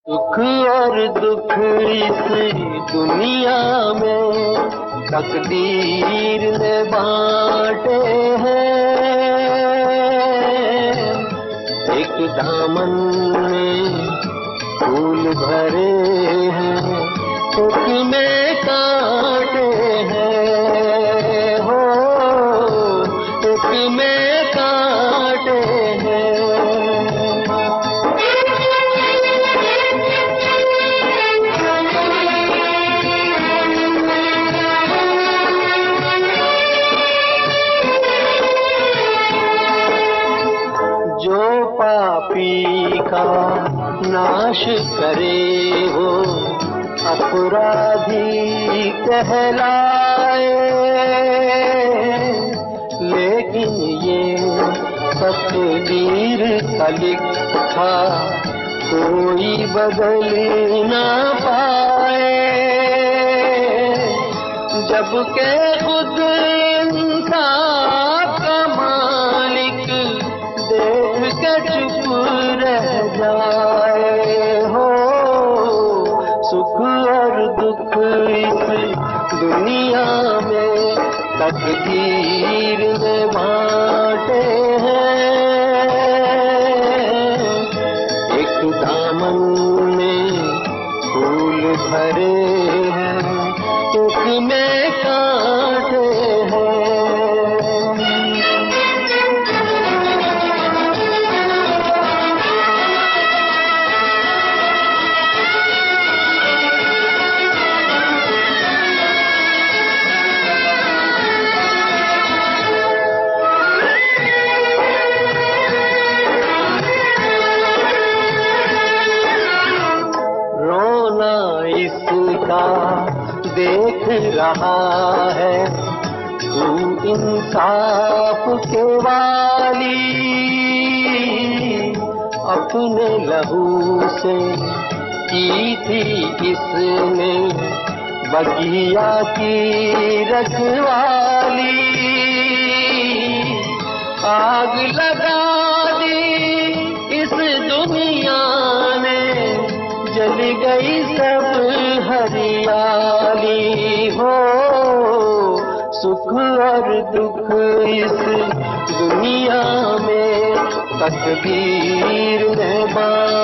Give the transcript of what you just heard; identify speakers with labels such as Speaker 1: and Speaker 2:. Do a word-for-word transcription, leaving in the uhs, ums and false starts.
Speaker 1: सुख और दुख इस दुनिया में तकदीर ने बांटे हैं। एक दामन में फूल भरे हैं, एक में कांटे हैं, हो एक में कांटे हैं। जो पापी का नाश करे वो अपराधी कहलाए, लेकिन ये तकदीर का लिखा कोई बदल ना पाए। जबकि खुद इंसाफ का मालिक देख के चुप रह जाए, हो सुख और दुख इस दुनिया में तकदीर में बांटे हैं। एक दामन में फूल भरे हैं, एक में कांटे हैं। इसका देख रहा है तू इंसाफ के वाली, अपने लहू से की थी इसने बगिया की रखवाली। आग लगा दी इस दुनिया ने, जल गई सब हरियाली, हो सुख और दुख इस दुनिया में तकदीर ने बांटे